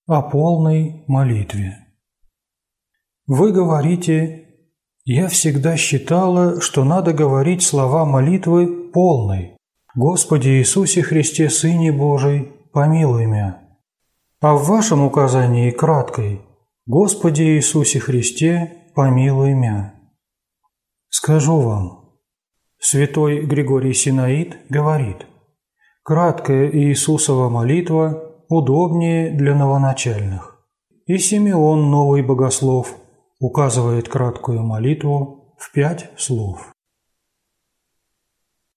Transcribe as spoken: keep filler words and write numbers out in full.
О полной молитве. Вы говорите: «Я всегда считала, что надо говорить слова молитвы полной. Господи Иисусе Христе, Сыне Божий, помилуй мя». А в вашем указании краткой: «Господи Иисусе Христе, помилуй мя». Скажу вам, святой Григорий Синаид говорит: краткая Иисусова молитва удобнее для новоначальных. И Симеон, новый богослов, указывает краткую молитву в пять слов.